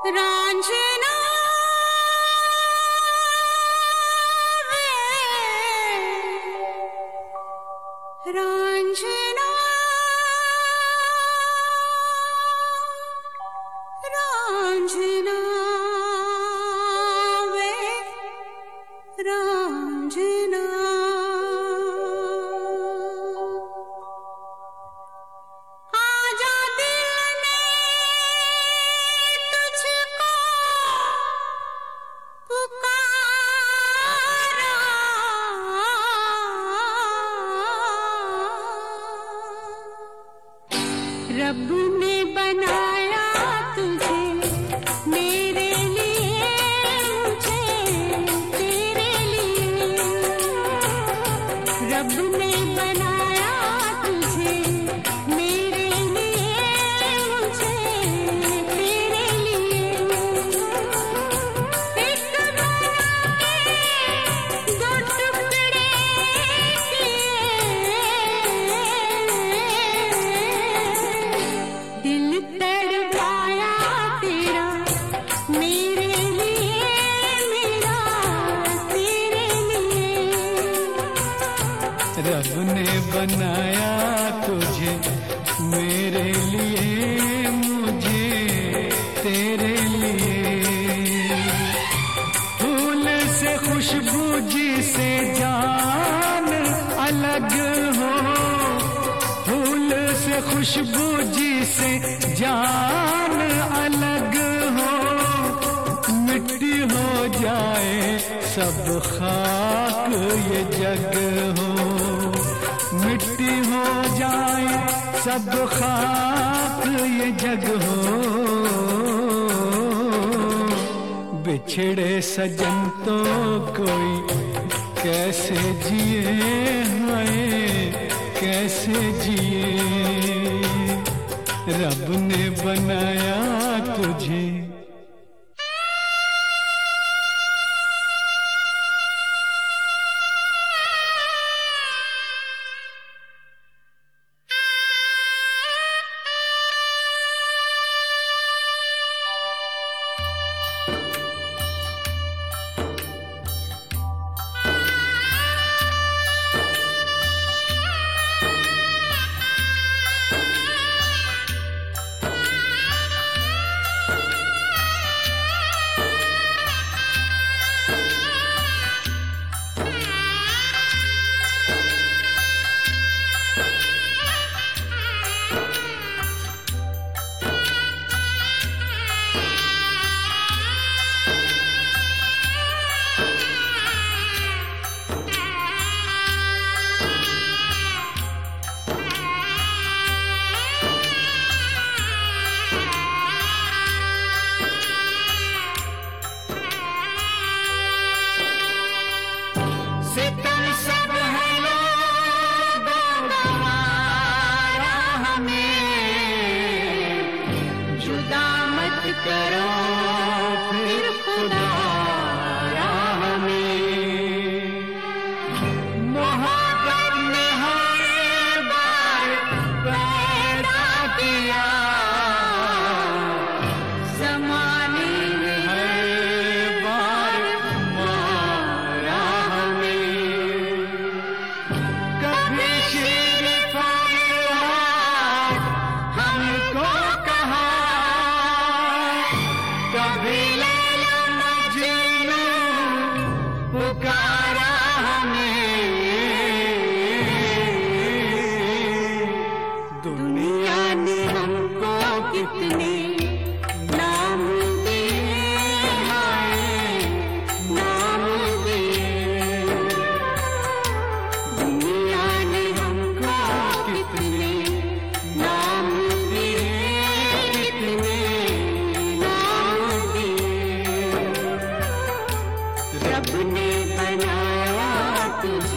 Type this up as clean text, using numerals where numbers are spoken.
रांझना वे रांझना रांझना वे रांझना रब ने बनाया तुझे मेरे लिए, मुझे तेरे लिए। रब ने बनाया तुझे मेरे लिए, मुझे तेरे लिए। एक बना के दो टुकड़े किए, दिल तड़पाया तेरा मेरे लिए, मेरा तेरे लिए। रब ने बनाया तुझे मेरे लिए, मुझे तेरे लिए। फूल से खुशबू जिसे जान अलग हो, फूल से खुशबू जिसे जान अलग हो। मिट्टी हो जाए सब खाक ये जग हो, मिट्टी हो जाए सब खाक ये जग हो। बिछड़े सजन तो कोई कैसे जिए, हाय कैसे जिए। रब ने बनाया तुझे। करो फिर खुदा राह में, मोहब्बत ने हर बार पैदा किया, ज़माने ने हर बार मारा हमें। कभी शेर फरियाद हमको कहा, कभी लैला मजनू पुकारा हमें। दुनिया ने हमको कितने नाम दिए, हाय नाम दिए। दुनिया ने हमको कितने नाम दिए, कितने रब ने बनाया तुझे